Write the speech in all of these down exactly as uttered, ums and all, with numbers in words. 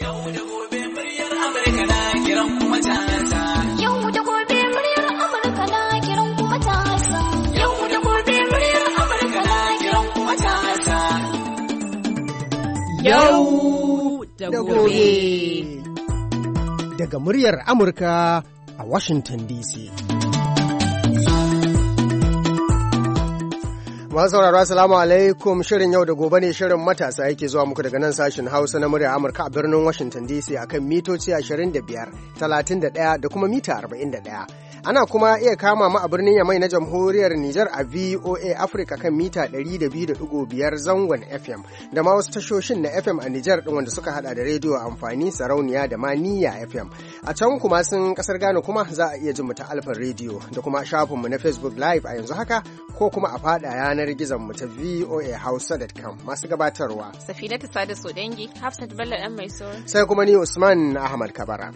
Yau da gobe muryar Amurka na kiran kuma tasa. Yau da gobe muryar Amurka na kiran kuma tasa. Yau da gobe muryar Amurka na kiran kuma tasa. Yau da gobe. Daga muryar Amurka a Washington D C. Masu sauraro assalamu alaikum, shirin yau da gobe ne, shirin matasa yake zuwa muku daga nan sashen Hausa na muryar Amurka a birnin Washington D C akan mitoci ashirin da biyar, talatin da ɗaya da kuma mita arba'in da ɗaya. Ana kuma iya kama mu a birnin Yamai na Jamhuriyar Nijar a V O A Africa kan mita ɗari da biyu da ɗigo biyar zangon F M da ma wasu tashoshin na F M a Nijar ɗin wanda suka hada da rediyo amfani, sarauniya da ma niyya F M. A can kuma sun kasar Ghana kuma za a iya jin mu ta Alfa rediyo da kuma shafinmu na Facebook Live a yanzu haka, ko kuma a fada yanar gizon mu ta v o a hausa dot com. Masu gabatarwa Safinatu Sada Sodangi, Hafsat Bello dan mai so. Sai kuma ni Usman Ahmad Kabara.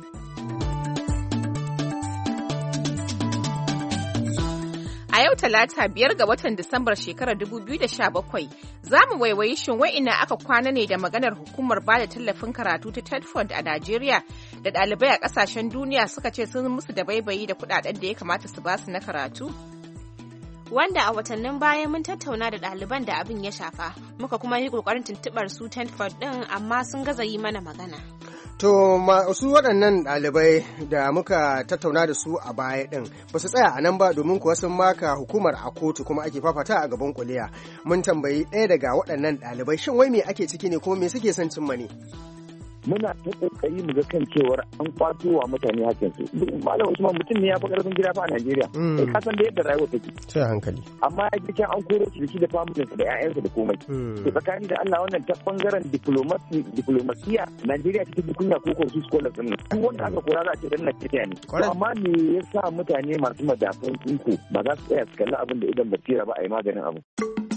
A yau Talata biyar ga watan Disambar shekarar dubu biyu da sha bakwai za mu waiwayi shin wa'ina aka kwana ne da maganar hukumar ba da tallafin karatu ta TED Fund a Najeriya da ɗalibai a ƙasashen duniya suka ce sun musu da baibayi da kuɗaɗen da ya kamata su basu na karatu? Wanda a watannin baya mun tattauna da ɗaliban da abin ya shafa, muka kuma yi ƙoƙarin tuntuɓar su TED Fund ɗin amma sun gaza yi mana magana. To masu waɗannan ɗalibai da muka tattauna da su a baya ɗin ba su tsaya a nan ba, domin kuwa sun maka hukumar a kotu kuma ake fafata a gaban kuliya. Mun tambayi ɗaya daga waɗannan ɗalibai shin wai me ake ciki ne kuma me suke son cimma ne? Muna ta kokari mu ga kan cewar an kwato wa mutane hakkin su. Malam Usman mutum ne ya fi karfin gida fa a Najeriya. Kai ka san da yadda rayuwa take. Sai hankali. Amma ya ji can an koro shi da shi da familinsa da ƴaƴansa da komai. To tsakani da Allah wannan ta bangaren diplomasi diplomasiya Najeriya take da kunya ko ko su scholars din nan. Duk wanda aka kora za a ce dan Najeriya ne. Amma me yasa mutane masu madafun iko ba za su tsaya su kalli abin da idan basira ba a yi maganin abu.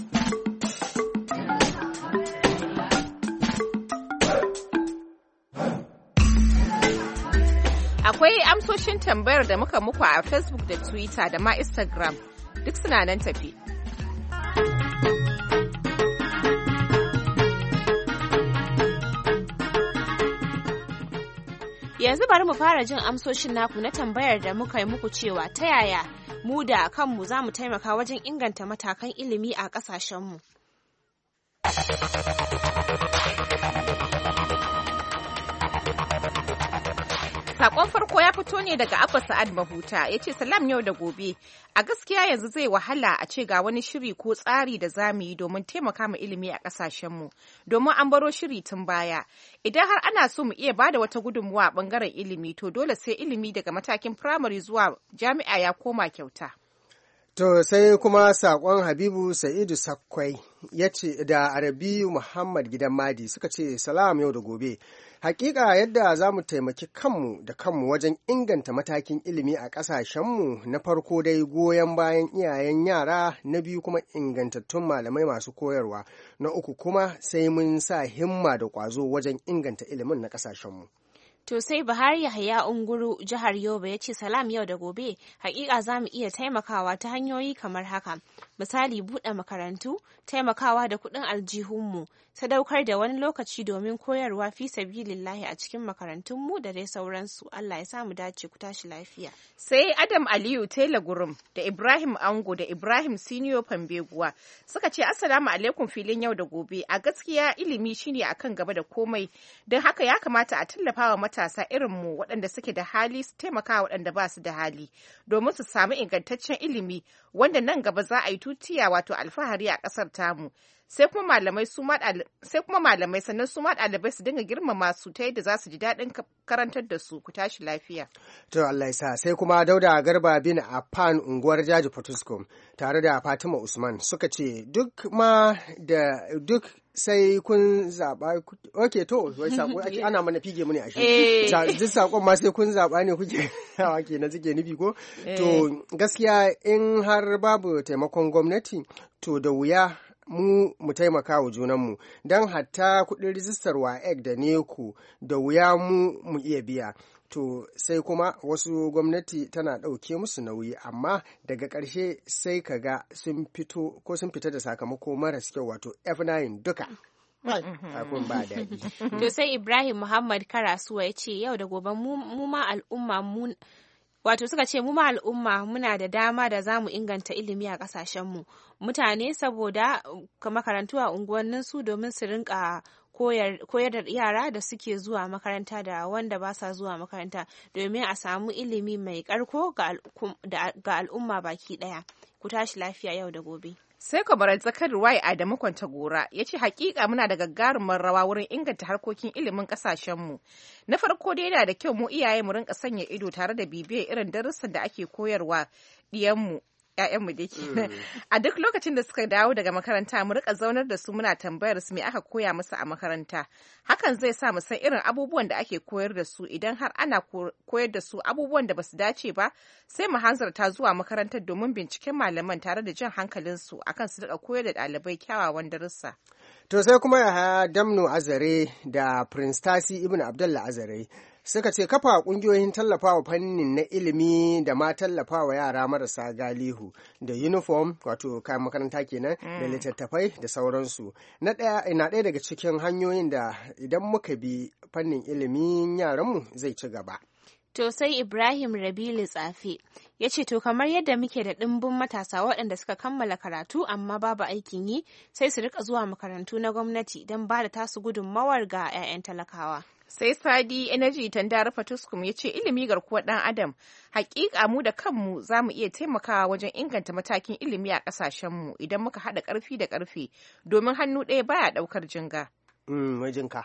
Akwai amsoshin tambayar da muka muku a Facebook da Twitter da ma Instagram, duk suna nan tafi. Yanzu bari mu fara jin amsoshin naku na tambayar da muka yi muku cewa ta yaya mu da kanmu za mu taimaka wajen inganta matakan ilimi a ƙasashenmu. Sakon farko ya fito ne daga Abba Sa'ad Mahuta, ya ce salam yau da gobe. A gaskiya yanzu zai wahala a ce ga wani shiri ko tsari da za mu yi domin taimaka ma ilimi a ƙasashenmu, domin an baro shiri tun baya. Idan har ana so mu iya bada wata gudunmuwa a ɓangaren ilimi, to dole sai ilimi daga matakin firamare zuwa jami'a ya koma kyauta. To sai kuma saƙon Habibu Sa'idu Sakkwai ya ce da Arabiyu Muhammad Gidan Madi suka ce salam yau da gobe. Hakika yadda za mu taimaki kanmu da kanmu wajen inganta matakin ilimi a ƙasashenmu, na farko dai goyon bayan iyayen yara, na biyu kuma ingantattun malamai masu koyarwa, na uku kuma sai mun sa himma da ƙwazo wajen inganta ilimin na ƙasashenmu. To sai Buhari Yahaya Unguru jihar Yobe ya ce salam yau da gobe, hakika za mu iya taimakawa ta hanyoyi kamar haka. Misali buɗe makarantu, taimakawa da kuɗin aljihunmu, sadaukar da wani lokaci domin koyarwa fi sabilillahi a cikin makarantunmu da dai sauransu. Allah ya samu dace, ku tashi lafiya. Sai Adam Aliyu Taylor Gurum da Ibrahim Ango da Ibrahim Siniyo Fambeguwa suka ce assalamu alaikum filin yau da gobe. A gaskiya ilimi shine akan gaba da komai, don haka ya kamata a tallafawa matasa irinmu waɗanda suke da hali su taimaka waɗanda ba su da hali, domin su samu ingantaccen ilimi wanda nan gaba za a yi tutiya wato alfahari a ƙasar tamu. Sai kuma malamai su ma sai kuma malamai sannan su ma ɗalibai su dinga girmama su ta yadda za su ji daɗin karantar da su. Ku tashi lafiya. To Allah ya sa. Sai kuma Dauda Garba bin Affan unguwar Jaji Fatuskum tare da Fatima Usman suka ce duk ma da duk sai kun zaɓa. Ok, to wai sako ake ana mana fige mu ne a shi. Duk sakon ma sai kun zaɓa ne kuke hawa kenan suke nufi ko? To gaskiya in har babu taimakon gwamnati to da wuya mu mu taimaka wa junanmu, don hatta kuɗin rijistar wa E C da neku da wuya mu mu iya biya. To sai kuma wasu gwamnati tana ɗauke musu nauyi, amma daga ƙarshe sai ka ga sun fito ko sun fita da sakamako maras kyau, wato F nine duka. Akun ba daɗi. To sai Ibrahim Muhammad Karasuwa ya ce yau da gobe mu ma al'umma mu wato suka ce mu ma al'umma muna da dama da za mu inganta ilimi a ƙasashenmu. Mutane saboda makarantu a unguwanninsu domin su rinka koyar da yara da suke zuwa makaranta da wanda ba sa zuwa makaranta domin a samu ilimi mai ƙarko ga al'umma baki ɗaya. Ku tashi lafiya yau da gobe. Sai kwamarar zakar ruwai Adamu Kwantagora ya ce hakika muna da gagarumar rawa wurin inganta harkokin ilimin kasashenmu. Na farko dai yana da kyau mu iyaye mu rinka sanya ido tare da bibiyar irin darussan da ake koyarwa diyanmu. ‘Ya'yanmu da ke a duk lokacin da suka dawo daga makaranta mu rika zaunar da su muna tambayar su me aka koya musu a makaranta. Hakan zai sa mu san irin abubuwan da ake koyar da su idan har ana koyar da su abubuwan da basu dace ba sai mu hanzarta zuwa makarantar domin binciken malaman tare da jan hankalinsu akan su rika koyar da ɗalibai kyawawan darussa. To sai kuma Yahaya Damno Azare da Prince Tasi Ibn Abdullah Azare suka ce kafa kungiyoyin tallafawa fannin na ilimi da ma tallafawa yara marasa galihu da uniform wato kayan makaranta kenan da littattafai da sauransu na ɗaya na ɗaya daga cikin hanyoyin da idan muka bi fannin ilimin yaranmu zai ci gaba. To sai Ibrahim Rabilu Tsafe ya ce to kamar yadda muke da ɗimbin matasa waɗanda suka kammala karatu amma babu aikin yi sai su rika zuwa makarantu na gwamnati don ba da tasu gudunmawar ga 'ya'yan talakawa. Sai Sadi Energy Tandara Fatuskum ya ce ilimi garkuwar ɗan Adam, hakika mu da kanmu za mu iya taimakawa wajen inganta matakin ilimi a ƙasashenmu idan muka haɗa ƙarfi da ƙarfe domin hannu ɗaya baya ɗaukar jinga. Majinka.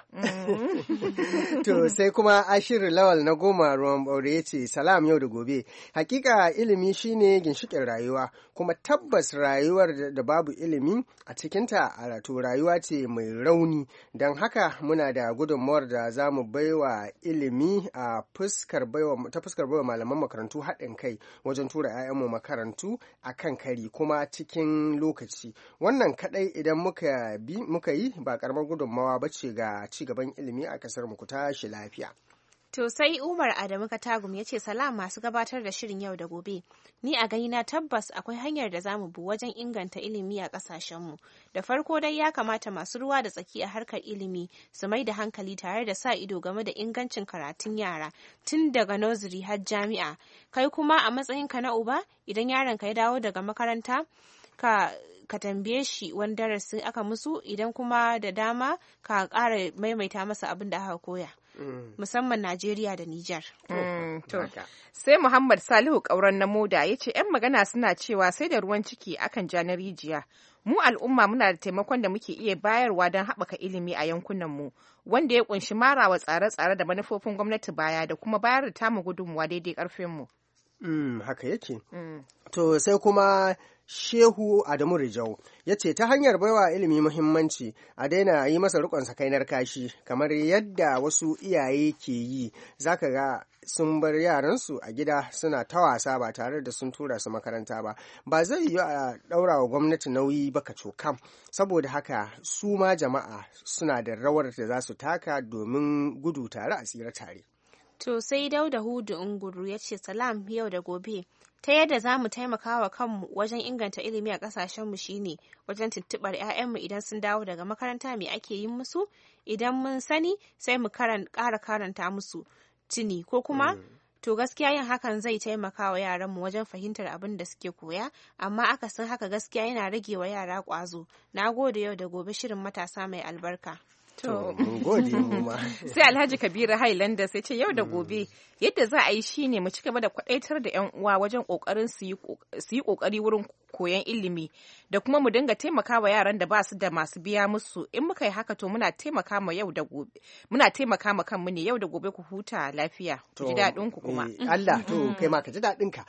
To sai kuma Ashiru Lawal na Goma Ruwan Ɓaure ya ce salam yau da gobe. Hakika ilimi shine ginshiƙin rayuwa kuma tabbas rayuwar da babu ilimi a cikinta a to rayuwa ce mai rauni don haka muna da gudunmawar da za mu baiwa ilimi a fuskar baiwa ta fuskar baiwa malaman makarantu haɗin kai wajen tura 'ya'yanmu makarantu a kan kari kuma cikin lokaci. Wannan kaɗai idan muka bi muka yi ba ƙaramar gudunmawa ba ce ga ci gaban ilimi a kasar mu ku tashi lafiya. To sai Umar Adamu Katagum ya ce salam masu gabatar da shirin yau da gobe. Ni a gani na tabbas akwai hanyar da zamu bi wajen inganta ilimi a kasashenmu. Da farko dai ya kamata masu ruwa da tsaki a harkar ilimi su mai da hankali tare da sa ido game da ingancin karatun yara tun daga nursery har jami'a. Kai kuma a matsayinka na uba idan yaronka ya dawo daga makaranta ka ka tambaye shi wani darasi aka musu idan kuma da dama ka ƙara maimaita masa abin da aka koya. Mm. Musamman Najeriya da Nijar. Mm, sai Muhammad Salihu Ƙauren na Moda ya ce 'yan magana suna cewa sai da ruwan ciki akan ja na rijiya. Mu al'umma muna da taimakon da muke iya bayarwa don haɓaka ilimi a yankunanmu, wanda ya ƙunshi marawa tsare-tsare da manufofin gwamnati baya da kuma bayar da tamu gudunmuwa daidai ƙarfinmu. Mm, haka yake. Mm. To sai kuma Shehu Adamu Rijau ya ce ta hanyar baiwa ilimi muhimmanci a daina yi masa rikon sakainar kashi kamar yadda wasu iyaye ke yi zaka ga sun bar yaransu a gida suna ta wasa ba tare da sun tura su makaranta ba ba zai yi a ɗaura wa gwamnati nauyi ba ka cokam saboda haka su ma jama'a suna da rawar da za su taka domin gudu tare a tsira tare. To sai Dauda Hudu Unguru ya ce salam yau da gobe. Ta yadda za mu taimaka wa kanmu wajen inganta ilimi a ƙasashenmu shine wajen tuntuɓar 'ya'yanmu idan sun dawo daga makaranta me ake yin musu, idan mun sani sai mu ƙara karanta musu tuni ko kuma mm. to gaskiya yin hakan zai taimaka wa yaranmu wajen fahimtar abin da suke koya, amma akasin haka gaskiya yana rage wa yara ƙwazo. Na gode yau da gobe shirin matasa mai albarka. To, mun gode mu ma. Sai Alhaji Kabiru Highlanders ya ce yau da gobe yadda za a yi shine mu ci gaba da kwadaitar da 'yan uwa wajen kokarin su yi kokari wurin koyon ilimi da kuma mu dinga taimakawa yaran da ba su da masu biya musu. In muka yi haka to muna taimaka ma yau da gobe. Muna taimaka ma kanmu ne yau da gobe ku huta lafiya. Ku ji daɗin ku kuma. Allah to kai ma ka ji daɗin ka.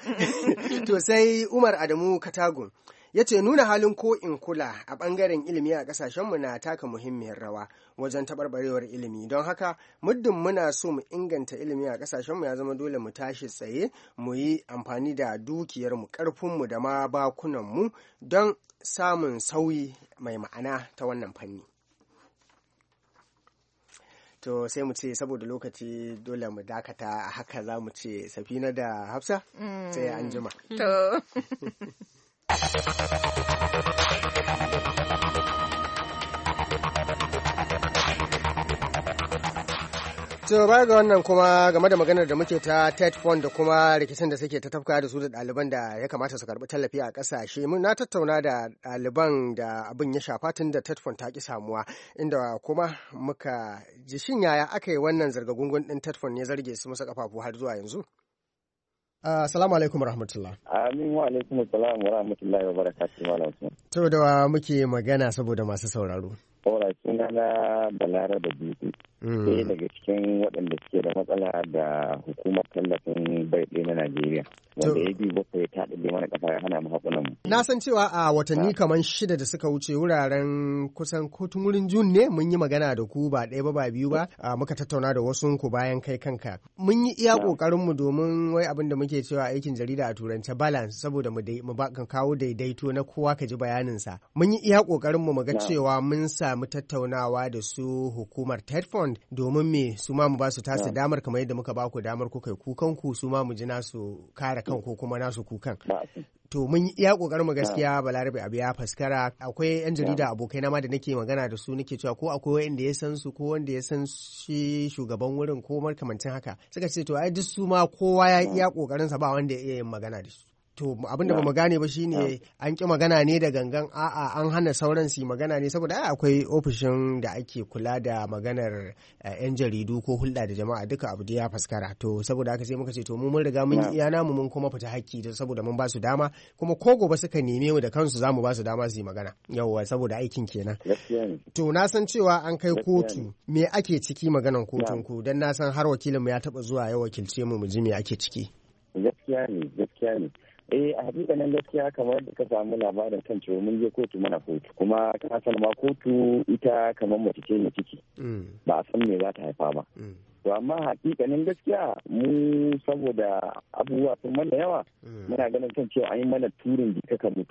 To sai Umar Adamu Katagun ya ce nuna halin ko in kula a ɓangaren ilimi a ƙasashenmu na taka muhimmiyar rawa wajen taɓarɓarewar ilimi don haka muddin muna so mu inganta ilimi a ƙasashenmu ya zama dole mu tashi tsaye mu yi amfani da dukiyarmu ƙarfinmu da ma bakunanmu don samun sauyi mai ma'ana ta wannan fanni. To sai mu ce saboda lokaci dole mu dakata a haka za mu ce Safina da Hafsa mm. sai an jima. To. To baya ga wannan kuma game da maganar da muke ta TED Fund da kuma rikicin da suke ta tafka da su da ɗaliban da ya kamata su karɓi tallafi a ƙasashe, mun na tattauna da ɗaliban da abin ya shafa tun da TED Fund ta ki samuwa, inda kuma muka ji shin yaya aka yi wannan zargagungun ɗin TED Fund ne zarge su masa kafafu har zuwa yanzu. Assalamu uh, alaikum rahmatullah. Amin wa alaikum assalam wa rahmatullahi wa barakatuhu malam. To da muke magana saboda masu sauraro. Ora suna na Balaraba Dutse. Ɗaya daga cikin waɗanda suke da matsala da hukumar tallafin bai ɗaya na Najeriya. Wanda ya bi bakwai ya taɗa mana kafa ya hana mu haƙunan mu. Na san cewa a watanni kamar shida da suka wuce wuraren kusan kotun wurin Jun ne mun yi magana da ku ba ɗaya ba ba biyu ba muka tattauna da wasu ku bayan kai kanka. Mun yi iya ƙoƙarin mu domin wai abin da muke cewa aikin jarida a turance balance saboda mu dai mu kawo daidaito na kowa ka ji bayaninsa. Mun yi iya ƙoƙarin mu ga cewa mun samu tattaunawa da su hukumar TED Fund domin me su ma mu ba su tasu damar kamar yadda muka ba ku damar kuka kukan ku su ma mu ji nasu kare kan ko kuma nasu kukan. To mun yi iya kokarin mu gaskiya Balarabe abu ya faskara. Akwai yan jarida abokai na ma da nake magana da su nake cewa ko akwai wanda ya san su ko wanda ya san shi shugaban wurin ko makamancin haka suka ce to ai duk su ma kowa ya iya kokarin sa ba wanda ya iya yin magana da su. To abinda ba mu gane ba shine an ki magana ne da gangan a'a an hana sauran su magana ne saboda ai akwai ofishin da ake kula da maganar yan jaridu ko hulɗa da jama'a duka abu da ya faskara. To saboda haka sai muka ce to mu mun riga mun yi iya namu mun kuma fita hakki da saboda mun ba su dama kuma ko gobe suka neme mu da kansu zamu ba su dama su yi magana. Yawwa saboda aikin kenan. To na san cewa an kai kotu me ake ciki maganan kotun ku dan na san har wakilin mu ya taba zuwa ya wakilce mu mu ji me ake ciki. Gaskiya ne gaskiya ne. eh a hakikanin gaskiya kamar da ka samu labarin kan cewa mun je kotu mana kotu kuma ka san ma kotu ita kamar mace ce mai ciki ba a san me za ta haifa ba to amma hakikanin gaskiya mu saboda abubuwa sun mana yawa muna ganin kan cewa an yi mana turin jika ka mutu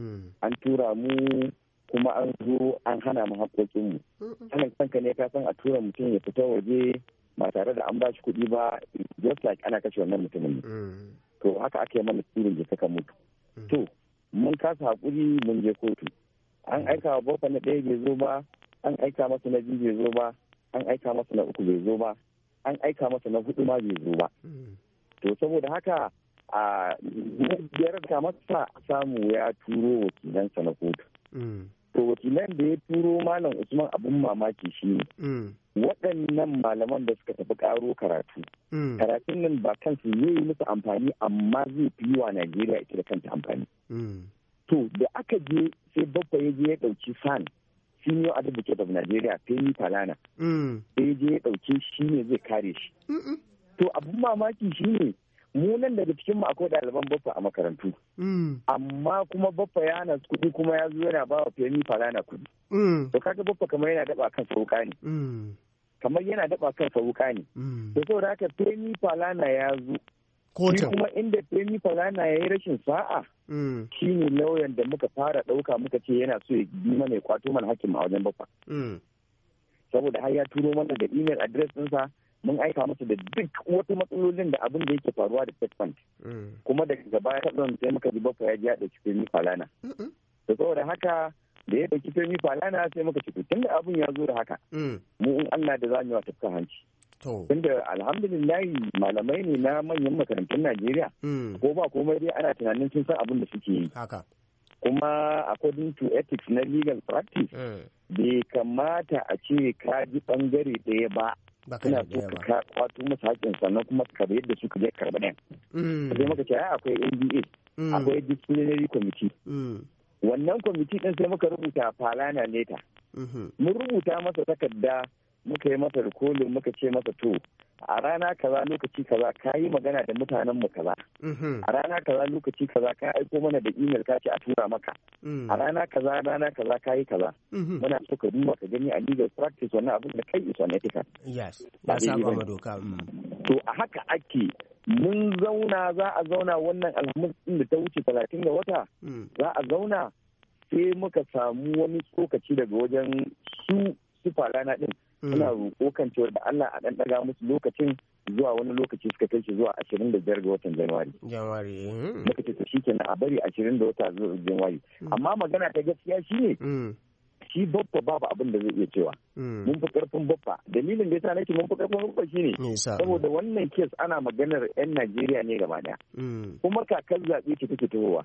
an tura mu kuma an zo an hana mu haƙoƙin mu sanin kanka ne ka san a tura mutum ya fita waje ba tare da an ba shi kuɗi ba just like ana kashe wannan mutumin ne to haka ake mana tsirin da suka mutu to mun kasa hakuri mun je kotu an aika wa bofa na ɗaya bai zo ba an aika masa na biyu bai zo ba an aika masa na uku bai zo ba an aika masa na hudu ma bai zo ba to saboda haka a biyar da masa samu ya turo wakilansa na kotu to wakilan da ya turo malam Usman abun mamaki shi ne waɗannan malaman da suka tafi ƙaro karatu karatun nan ba kansu zai yi musu amfani amma zai fi wa Najeriya ita da kanta amfani to da aka je sai babba ya je ya ɗauki san senior advocate of Nigeria Femi Falana sai ya je ya ɗauke shi ne zai kare shi to abun mamaki shi ne mu nan daga cikin mu akwai ɗaliban baffa a makarantu amma kuma baffa ya hana kuɗi kuma ya zo yana ba wa Femi Falana kuɗi to kaga baffa kamar yana daba kan sauka ne kamar yana daba kan sauka ne to saboda haka Femi Falana ya zo kotun kuma inda Femi Falana ya yi rashin sa'a shine lauyan da muka fara ɗauka muka ce yana so ya bi mana ya kwato mana hakkin a wajen baffa saboda har ya turo mana da email address ɗinsa mun aika masa da duk wata matsalolin da abin da yake faruwa da State Fund kuma daga gaba ya taɓa sai muka ji baffa ya ji ya ɗauki Femi Falana da saboda haka da ya ɗauki Femi Falana sai muka ci tun da abin ya zo da haka mu in Allah da za mu yi wa tafka hanci tunda alhamdulillahi malamai ne na manyan makarantun Najeriya ko ba komai dai ana tunanin sun san abin da suke yi kuma according to ethics na legal practice bai kamata a ce ka ji bangare ɗaya ba suna so ka kwato masa haƙƙin sannan kuma ka yadda suka je karɓa ɗan. Sai muka ce ai akwai N D A, akwai disciplinary committee. Wannan committee ɗin sai muka rubuta Falana later. Mun rubuta masa takarda muka yi masa rikolin muka ce masa to a rana kaza lokaci kaza ka yi magana da mutanen mu kaza. A rana kaza lokaci kaza ka aiko mana da email ka ce a tura maka. A rana kaza rana kaza ka yi kaza. Muna so ka duba ka gani a legal practice wannan abin da kai is unethical. Yes. Ba saba ma doka. To a haka ake mun zauna za a zauna wannan alhamis din da ta wuce talatin da wata za a zauna sai muka samu wani tsokaci daga wajen su su Falana din. Suna roƙo kan cewa da Allah a ɗan ɗaga musu lokacin zuwa wani lokaci suka kai shi zuwa ashirin da biyar ga watan Januwari. Januwari. Muka ce shi kenan a bari ashirin da wata zuwa Januwari. Amma magana ta gaskiya shi ne shi babba babu abin da zai iya cewa mun fi karfin babba. Dalilin da yasa nake mun fi karfin babba shine saboda wannan kes ana maganar yan Najeriya ne gaba daya kuma kakar zaɓe ce take tahowa.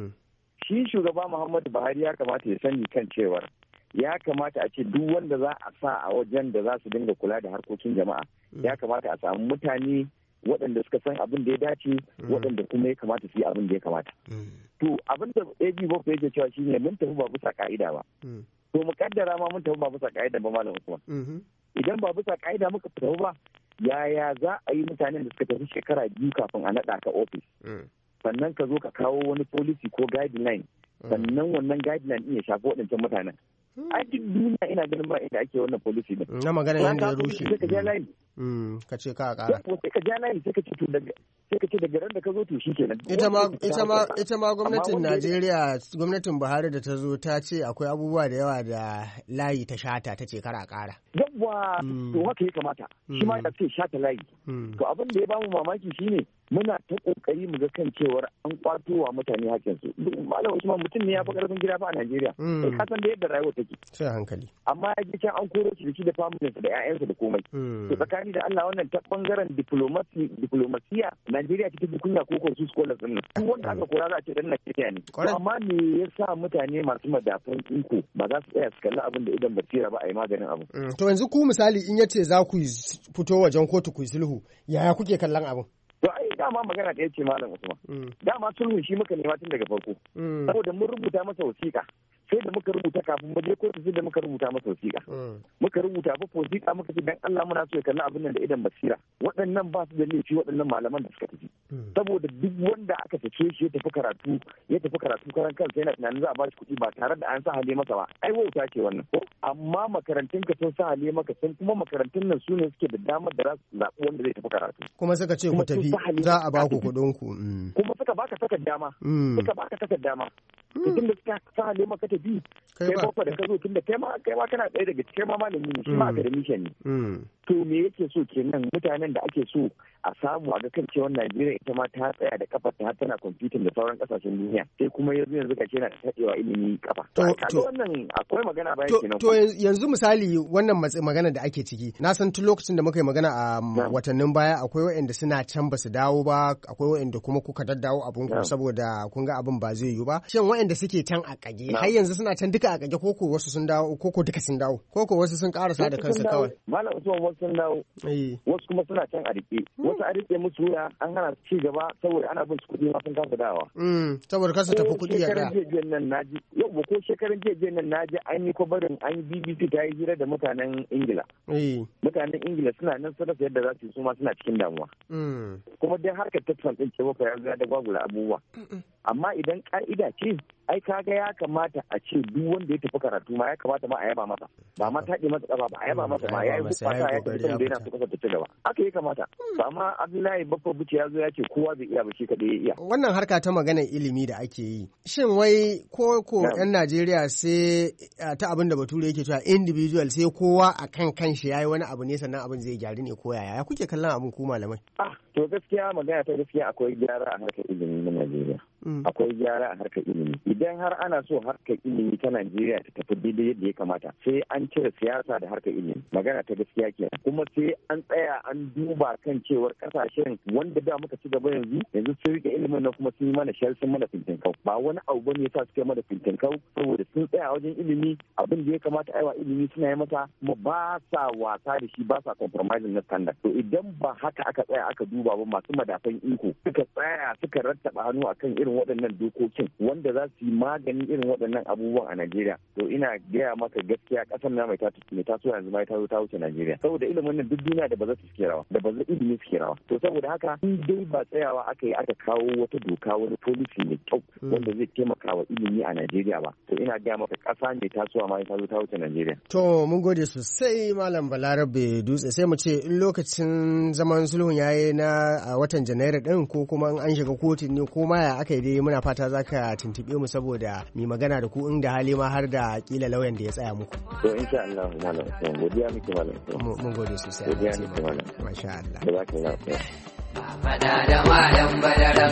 Shi shugaba Muhammadu Buhari ya kamata ya sani kan cewar ya kamata a ce duk wanda za a sa a wajen da za su dinga kula da harkokin jama'a ya kamata a samu mutane waɗanda suka san abin da ya dace waɗanda kuma ya kamata su yi abin da ya kamata. To abin da A G Boko yake cewa shine mun tafi ba bisa ka'ida ba. To mu kaddara ma mun tafi ba bisa ka'ida ba Malam Usman. Idan ba bisa ka'ida muka tafi ba yaya za a yi mutanen da suka tafi shekara biyu kafin a naɗa ka ofis. Sannan ka zo ka kawo wani policy ko guideline sannan wannan guideline ɗin ya shafi waɗancan mutanen. A duk duniya ina ganin ba inda ake wannan policy din. Na magana yadda ya rushe. Sai ka ja layi. Ka ce ka kara. Sai ka ja layi sai ka ce to daga sai ka ce daga ran da ka zo to shikenan. Ita ma ita ma ita ma gwamnatin Najeriya gwamnatin Buhari da ta zo ta ce akwai abubuwa da yawa da layi ta shata ta ce kara kara. Yawwa to haka ya kamata. Shi ma ya ce shata layi. To abin da ya bamu mamaki shine muna ta kokari mu ga kan cewar an kwato wa mutane hakkin su. Malam Usman mutum ne ya fi karfin gida fa a Najeriya. Kai ka san da yadda rayuwa take. Sai hankali. Amma ya ji can an koro shi da shi da familinsa da 'ya'yansa da komai. To tsakani da Allah wannan ta bangaren diplomasi diplomasiya Najeriya ta tafi kunya ko su scholars din nan. Wanda aka kora za a ce dan Najeriya ne. Amma me yasa mutane masu madafan iko ba za su tsaya su kalli abin da idan basira ba a yi maganin abu. To yanzu ku misali in yace za ku fito wajen kotu ku yi sulhu yaya kuke kallon abin? To ai dama magana ɗaya ce Malam Usman. Dama sulhu shi muka nema tun daga farko. Saboda mun rubuta masa wasiƙa. Sai da muka rubuta kafin mu je kotu sai da muka rubuta masa wasiƙa. Muka rubuta ba wasiƙa muka ce dan Allah muna so ya kalli abin nan da idan basira. Waɗannan ba su da laifi waɗannan malaman da suka tafi. Saboda duk wanda aka sake shi ya tafi karatu ya tafi karatu karan kansa yana tunanin za a ba shi kuɗi ba tare da an sa hale masa ba. Ai wauta ce wannan. Amma makarantun ka sun sa hale maka sun kuma makarantun nan su ne suke da damar da za su zaɓi wanda zai tafi karatu. Kuma suka ce ku tafi za a ba ku kuɗin ku. Kuma suka baka takar dama. Suka baka takar dama. Tun da suka sa hale maka tafi. Kai ba da ka zo tun da kai ma kai ma kana ɗaya daga cikin ma malami ne shi ma academician ne. To me yake so kenan mutanen da ake so a samu a ga kan cewa Najeriya ita ma ta tsaya da kafa ta tana competing da sauran kasashen duniya sai kuma yanzu yanzu kace na tadewa ilimi kafa. To wannan akwai magana bayan kenan. To yanzu misali wannan magana da ake ciki na san tun lokacin da muka yi magana a watannin baya akwai waɗanda suna can ba su dawo ba akwai waɗanda kuma kuka daddawo abun ku saboda kun ga abin ba zai yiwu ba. Shin waɗanda suke can a kage har yanzu suna can duka a kage koko wasu sun dawo koko duka sun dawo koko wasu sun karasa da kansu kawai. Malam Usman wasu sun dawo wasu kuma suna can a rike wasu a rike musu wuya an hana ci gaba saboda ana bin su kuɗi ma sun kasa dawa. Saboda kasa tafi kuɗi ya da. Shekaran jiya nan naji yau ba ko shekaran jiya nan naji an yi kwabarin an yi B B C ta yi hira da mutanen Ingila. Mutanen Ingila suna nan sun rasa yadda za su yi su ma suna cikin damuwa. Kuma dai harkar tattalin ɗin ce ba ya ga da gwagula abubuwa. Amma idan ka'ida ce ai kaga ya kamata a ce duk wanda ya tafi karatu ma ya kamata ma a yaba masa ba ma taɗe masa ƙafa ba a yaba masa ma ya yi bukata ya tafi da yana so kasa ta ci gaba haka ya kamata amma Abdullahi Baffa Buci ya zo ya ce kowa bai iya ba shi kaɗai ya iya. Wannan harka ta maganar ilimi da ake yi shin wai ko ko yan Najeriya sai ta abin da Bature yake cewa individual sai kowa a kan kanshi yayi wani abu ne sannan abin zai gyaru ne ko yaya ya kuke kallon abin ku malamai? Ah to gaskiya magana ta gaskiya akwai gyara a harkar ilimi na Najeriya. Akwai gyara a harkar ilimi. Idan har ana so harkar ilimi ta Najeriya ta tafi daidai yadda ya kamata sai an cire siyasa da harkar ilimi. Magana ta gaskiya kenan. Kuma sai an tsaya an duba kan cewar kasashen wanda da muka ci gaba yanzu yanzu sun rike ilimin na kuma sun yi mana shar sun mana fintinkau. Ba wani abu bane yasa suka yi mana fintinkau saboda sun tsaya wajen ilimi abin da ya kamata aiwa ilimi suna yi masa kuma ba sa wasa da shi ba sa compromising na standard. To idan ba haka aka tsaya aka duba ba masu madafan iko suka tsaya suka rattaba hannu akan irin waɗannan dokokin wanda za su yi maganin irin waɗannan abubuwan a Najeriya to ina gaya maka gaskiya ƙasar na mai taso yanzu mai ta ta wuce Najeriya saboda ilimin nan duk duniya da ba za su suke rawa da ba za ilimi suke rawa to saboda haka in dai ba tsayawa aka yi aka kawo wata doka wani policy mai kyau wanda zai taimaka wa ilimi a Najeriya ba to ina gaya maka ƙasa mai tasowa ma ta zo ta wuce Najeriya. To mun gode sosai Malam Balarabe Dutse sai mu ce in lokacin zaman sulhun yayi na a watan Janairu din ko kuma in an shiga kotun ne ko ma ya aka yi dai muna fata za ka tuntuɓe mu saboda mai magana da ku inda hali ma har da kila lauyan da ya tsaya muku. To insha Allah malam godiya miki malam. Mun gode sosai. Godiya miki malam. Masha Allah. Da baki lafiya. Fada da malam badaran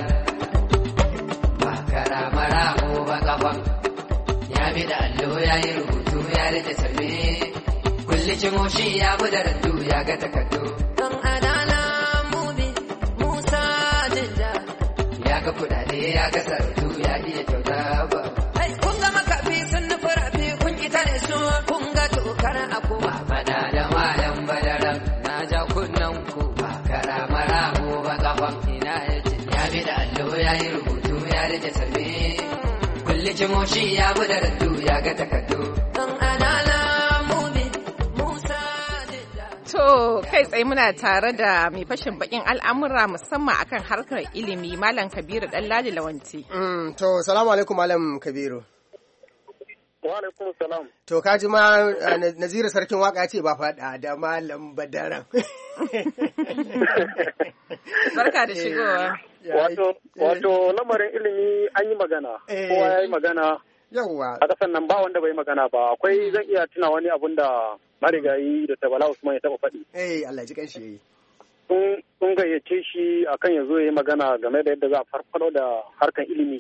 ba kara mara ko ba kafan ya bi da allo ya yi rubutu ya rike tarbe kulli cimoshi ya budarantu ya ga takardu dan adala mubi Musa jinja ya ga kudade ya ga sarautu ya iya kyauta ba kun ga makafi sun nufi rafi kun ki tare su kun ga tokar a kuma fada da malam badaran na ja kunnan ku ba karamara ko ba kafan ina yace ya bi da allo ya yi rubutu ya rike tarbe kulli cimoshi ya budarantu ya ga takardu dan adala mubi Musa jinja. To kai tsaye muna tare da mai fashin bakin al'amura musamman akan harkar ilimi Malam Kabiru Ɗanladi Lawanti. Mm, to salamu alaikum Malam Kabiru. Wa alaikum salam. To kaji ma uh, Naziru sarkin waka ce ba faɗa da Malam Badaran. Barka da shigowa. Wato wato lamarin ilimi an yi magana. Kowa ya yi magana. Yawwa. A kasan nan ba wanda bai magana ba. Akwai zan iya tuna wani abun da marigayi da Tabala Usman ya taba faɗi. Eh Allah ji kanshi yayi. Sun gayyace shi akan ya zo ya yi magana game da yadda za a farfado da harkan ilimi.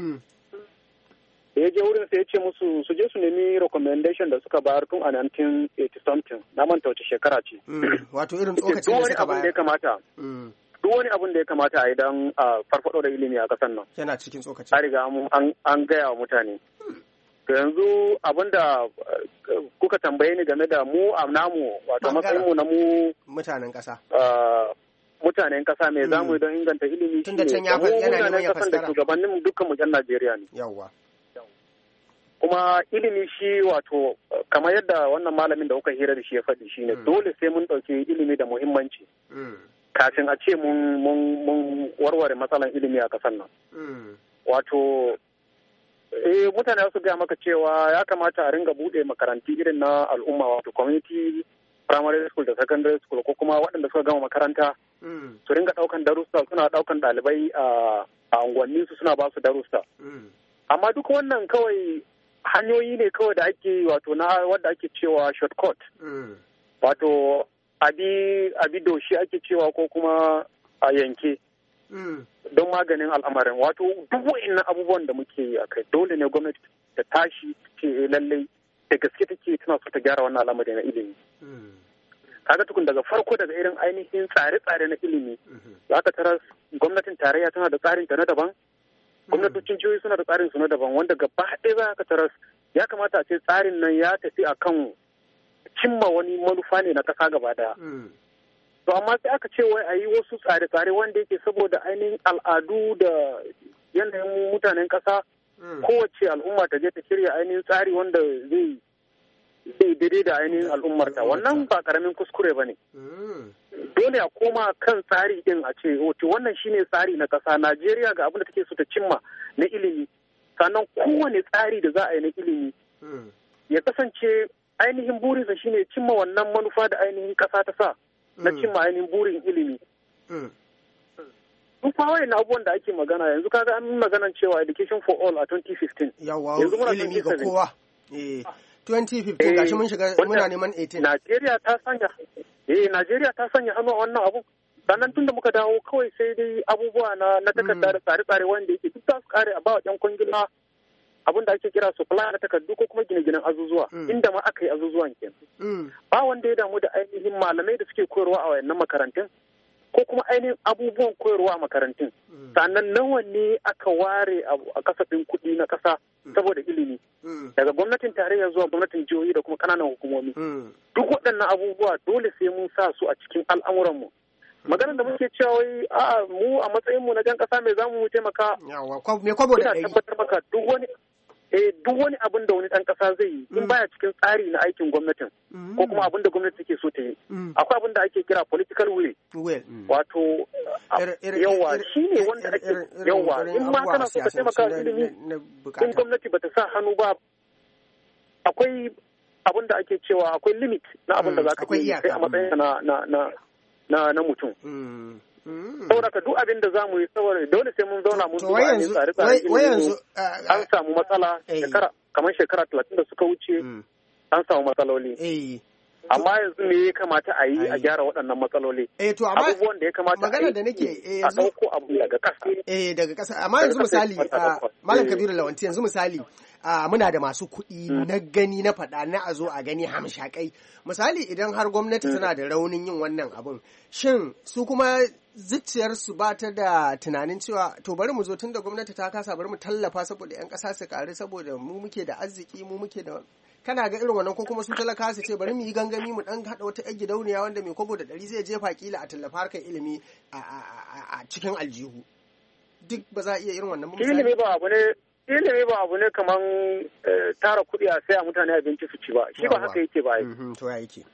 Da ya je wurin sai ya ce musu su je su nemi recommendation da suka bayar tun a nineteen eighty something na manta wace shekara ce. Wato irin tsokacin da suka bayar. Duk wani abin da ya kamata. Duk wani abin da ya kamata a yi don farfado da ilimi a kasan nan. Yana cikin tsokacin. A riga an gaya wa mutane. To yanzu abin da kuka tambaye ni game da mu a namu wato matsayin mu na mu mutanen kasa. Mutanen kasa me za mu yi don inganta ilimi shi ne. Yana neman ya fassara. Da shugabannin dukkan mu ƴan Najeriya ne. Yawwa. Kuma ilimi shi wato kamar yadda wannan malamin da kuka hira da shi ya faɗi shi ne dole sai mun ɗauki ilimi da muhimmanci. Kafin a ce mun warware matsalan ilimi a ƙasar nan. Wato eh mutane su gaya maka cewa ya kamata a ringa bude makaranti irin na al'umma wato community primary school da secondary school ko kuma waɗanda suka gama makaranta su ringa ɗaukan darussa suna ɗaukan ɗalibai a unguwanni su suna ba su darussa amma duk wannan kawai hanyoyi ne kawai da ake wato na wadda ake cewa shortcut wato abi abi doshi ake cewa ko kuma a yanke don maganin al'amarin wato duk wa'annan abubuwan da muke yi a kai dole ne gwamnati ta tashi ce lallai da gaske take tana so ta gyara wannan al'amari na ilimi kaga tukun daga farko daga irin ainihin tsare-tsare na ilimi za ka tarar gwamnatin tarayya tana da tsarin ta na daban gwamnatocin jihohi suna da tsarin su na daban wanda gaba ɗaya za ka tarar ya kamata a ce tsarin nan ya tafi akan cimma wani manufa ne na ƙasa gaba ɗaya to amma sai aka ce wai a yi wasu tsare-tsare wanda yake saboda ainihin al'adu da yanayin mutanen ƙasa kowace al'umma ta je ta shirya ainihin tsari wanda zai zai daidai da ainihin al'ummarta wannan ba karamin kuskure ba ne dole a koma kan tsari din a ce wato wannan shine tsari na ƙasa Najeriya ga abin da take so ta cimma na ilimi sannan kowane tsari da za a yi na ilimi ya kasance ainihin burinsa shine cimma wannan manufa da ainihin ƙasa ta sa na cimma ainihin burin ilimi. Duk fa wayan abubuwan da ake magana yanzu kaga an yi maganan cewa education for all a twenty fifteen. Yawa ilimi ga kowa. Eh twenty fifteen gashi mun shiga muna neman eighteen. Najeriya ta sanya eh Najeriya ta sanya hannu a wannan abu. Sannan tunda muka dawo kawai sai dai abubuwa na na takarda da tsare-tsare wanda yake duk za su kare a bawa ƴan kwangila abin da ake kira supply na takardu ko kuma gine-ginen azuzuwa inda ma aka yi azuzuwan kenan. Ba wanda ya damu da ainihin malamai da suke koyarwa a wayannan makarantun ko kuma ainihin abubuwan koyarwa a makarantun. Sannan nawa ne aka ware a kasafin kuɗi na ƙasa saboda ilimi daga gwamnatin tarayya zuwa gwamnatin jihohi da kuma ƙananan hukumomi. Duk waɗannan abubuwa dole sai mun sa su a cikin al'amuranmu. Maganar da muke cewa wai a mu a matsayin mu na jan ƙasa mai zamu mu taimaka. Me kwabo da ɗari. Ina tabbatar maka duk wani eh duk wani abin da wani ɗan ƙasa zai yi in baya cikin tsari na aikin gwamnatin ko kuma abin da gwamnati take so ta yi akwai abin da ake kira political will wato yawa shi ne wanda ake yawa in ma kana so ka taimaka ilimi in gwamnati bata sa hannu ba akwai abin da ake cewa akwai limit na abin da za ka yi kai a matsayin na na na na mutum saboda ka duk abin da za mu yi saboda dole sai mun zauna mun duba ne tsare tsare an samu matsala shekara kamar shekara talatin da suka wuce an samu matsaloli amma yanzu me ya kamata a yi a gyara waɗannan matsaloli abubuwan da ya kamata a yi a ɗauko abu daga ƙasa eh daga ƙasa amma yanzu misali malam Kabiru Lawanti yanzu misali uh, muna da masu kuɗi mm. na gani na faɗa na a zo a gani hamshakai. Misali idan har gwamnati mm. tana da raunin yin wannan abun, shin su kuma zuciyarsu ba ta da tunanin cewa to bari mu zo tun da gwamnati ta kasa bari mu tallafa saboda 'yan ƙasa su ƙari saboda mu muke da arziki mu muke da kana ga irin wannan ko kuma su talaka su ce bari mu yi gangami mu dan hada wata yar gidauniya wanda mai kobo da ɗari zai jefa kila a tallafa harkar ilimi a cikin aljihu duk ba za a iya irin wannan misali ilimi ba abu ne ilimi ba abu ne kaman tara kuɗi a sai a mutane abinci su ci ba shi ba haka yake ba to ya yake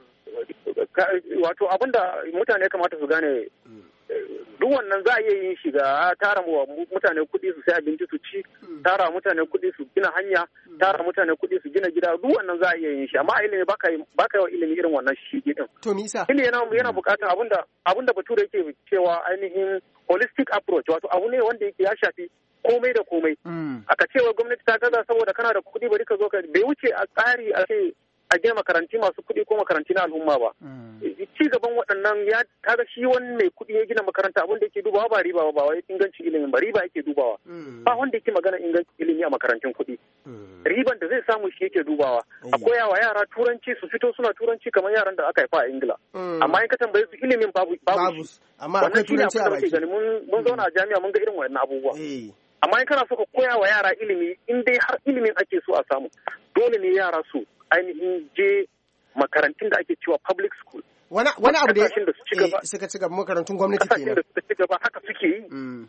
wato abinda mutane kamata su gane duk wannan za a iya yin shi ga tara mutane kuɗi su sai abinci su ci, tara mutane kuɗi su gina hanya, tara mutane kuɗi su gina gida, duk wannan za a iya yin shi. Amma ilimi baka baka yawan ilimi irin wannan shi din. To nisa. Ilimi yana yana buƙatar abinda abinda bature yake cewa ainihin holistic approach, wato abu ne wanda yake ya shafi komai da komai. Aka cewa gwamnati ta gaza saboda kana da kuɗi bari ka zo ka bai wuce a tsari a ce a gina makaranti masu kuɗi ko makaranti na al'umma ba. Ci gaban waɗannan ya kaga shi wani mai kuɗi ya gina makaranta abin da yake dubawa ba riba ba wai inganci ilimin ba riba yake dubawa. Ba wanda yake magana inganci ilimi a makarantun kuɗi. Riban da zai samu shi yake dubawa. A koyawa yara turanci su fito suna turanci kamar yaran da aka haifa a Ingila. Amma in ka tambaye su ilimin babu babu. Amma akwai turanci a baki. Mun mun zauna a jami'a mun ga irin wannan abubuwa. Amma in kana so ka koya wa yara ilimi in dai har ilimin ake so a samu dole ne yara su ainihin je makarantun da ake cewa public school. Wani abu da suka ci gaba makarantun gwamnati kenan. Kasashen da suka ci gaba haka suke yi.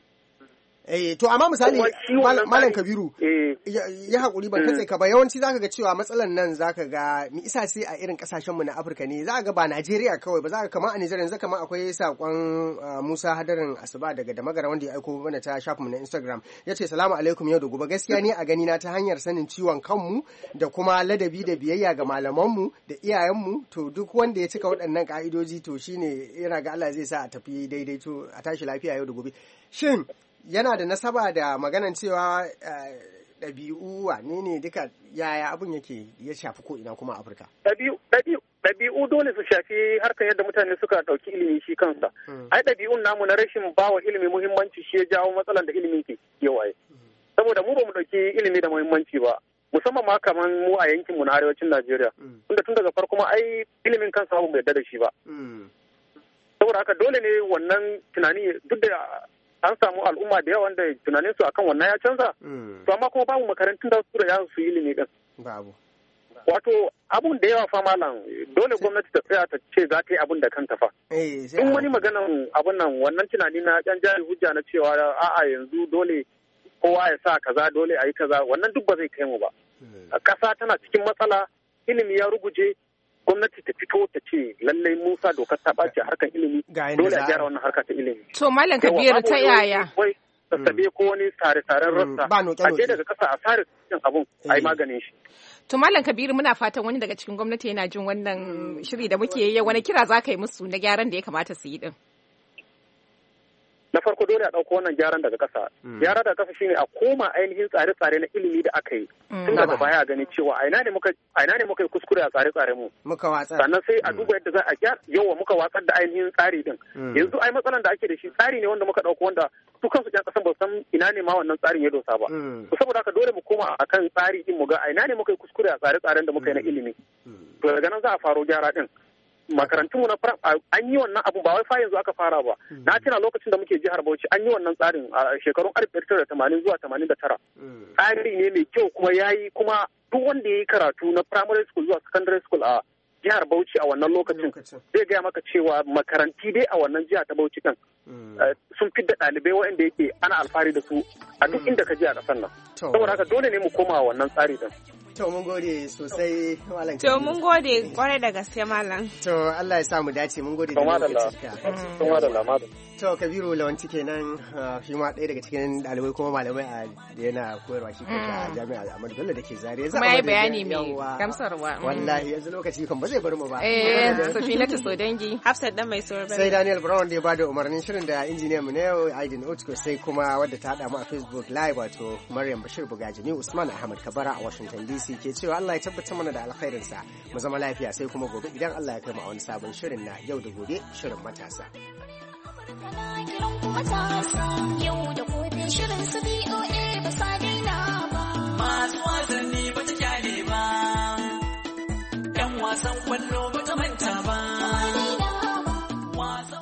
Eh to amma misali Malam Kabiru ya haƙuri ban katse ka ba yawanci zaka ga cewa matsalan nan zaka ga mi isa sai a irin kasashen mu na Afirka ne zaka ga ba Najeriya kawai ba zaka kamar a Nijar yanzu kamar akwai sakon Musa Hadarin Asuba daga Damagara wanda ya aiko mana ta shafin mu na Instagram yace salamu alaikum yau da gobe gaskiya ne a gani na ta hanyar sanin ciwon kanmu da kuma ladabi da biyayya ga malaman mu da iyayen mu to duk wanda ya cika waɗannan ka'idoji to shine yana ga Allah zai sa a tafi daidai to a tashi lafiya yau da gobe shin yana da nasaba da maganan cewa ɗabi'u wane ne duka yaya abin yake ya shafi ko ina kuma Afirka? Ɗabi'u dole su shafi harkar yadda mutane suka ɗauki ilimi shi kansa. Ai ɗabi'un namu na rashin bawa ilimi muhimmanci shi ya jawo matsalan da ilimin ke yawaye. Saboda mu ba mu ɗauki ilimi da muhimmanci ba. Musamman ma kamar mu a yankinmu na arewacin Najeriya. Tunda tun daga farko ma ai ilimin kansa ba mu yarda da shi ba. Saboda haka dole ne wannan tunani duk da an samu al'umma da yawa wanda tunanin su akan wannan ya canza to amma kuma babu makarantun da su da ya su yi ilimi din babu wato abun da yawa fa malam dole gwamnati ta tsaya ta ce za ta yi abun da kanta fa in wani maganan abun nan wannan tunani na yan jari hujja na cewa a'a yanzu dole kowa ya sa kaza dole a yi kaza wannan duk ba zai kai mu ba ƙasa tana cikin matsala ilimi ya ruguje gwamnati ta fito ta ce lallai Musa dokar ta ɓace harkar ilimi dole a gyara wannan harka ta ilimi. To Malam Kabiru ta yaya? Wai sassabe ko wani sare-saren rassa a je daga kasa a sare cikin abun a yi maganin shi. To Malam Kabiru muna fatan wani daga cikin gwamnati yana jin wannan shiri da muke yi wani kira za ka yi musu na gyaran da ya kamata su yi din. Na farko dole a ɗauko wannan gyaran daga ƙasa. Gyara daga ƙasa shine a koma ainihin tsare-tsare na ilimi da aka yi. Tun daga baya a gani cewa a ina ne muka yi kuskure a tsare-tsare mu. Muka watsar. Sannan sai a duba yadda za a gyara yawa muka watsar da ainihin tsari din. Yanzu ai matsalan da ake da shi tsari ne wanda muka ɗauko wanda su kansu ƴan ƙasan ba san ina ne ma wannan tsarin ya dosa ba. Saboda haka dole mu koma akan tsari din mu ga a ina ne muka yi kuskure a tsare-tsaren da muka yi na ilimi. To daga nan za a faro gyara din. Makarantun mu na an yi wannan abu ba wai fa yanzu aka fara ba na tuna lokacin da muke jihar Bauchi an yi wannan tsarin a shekarun alif ɗari tara da tamanin zuwa tamanin da tara tsari ne mai kyau kuma yayi kuma duk wanda ya yi karatu na primary school zuwa secondary school a jihar Bauchi a wannan lokacin zai gaya maka cewa makaranti dai a wannan jiha ta Bauchi kan sun fidda ɗalibai waɗanda yake ana alfahari da su a duk inda ka je a ƙasar nan saboda haka dole ne mu koma wannan tsari din. To mun gode sosai Malam. To mun gode kwarai da gaske Malam. To Allah ya sa mu dace mun gode da lokacinka. To madalla. To Kabiru Lawanci kenan shi ma ɗaya daga cikin ɗalibai kuma malamai a yana koyarwa shi kanta a jami'ar Ahmadu Bello da ke Zaria. Kuma yayi bayani mai gamsarwa. Wallahi yanzu lokaci kan ba zai bar mu ba. Eh Safinatu Sodangi. Hafsat dan mai sauran. Sai Daniel Brown da ya bada umarnin shirin da injiniyan mu ne Aidin Otko sai kuma wadda ta haɗa mu a Facebook Live wato Maryam Bashir Bugaji ni Usman Ahmad Kabara a Washington D C ke cewa Allah ya tabbatar mana da alkhairinsa mu zama lafiya sai kuma gobe idan Allah ya kai mu a wani sabon shirin na yau da gobe shirin matasa. Yau da gobe shirin su B O A ba sa daina ba. Masu wasanni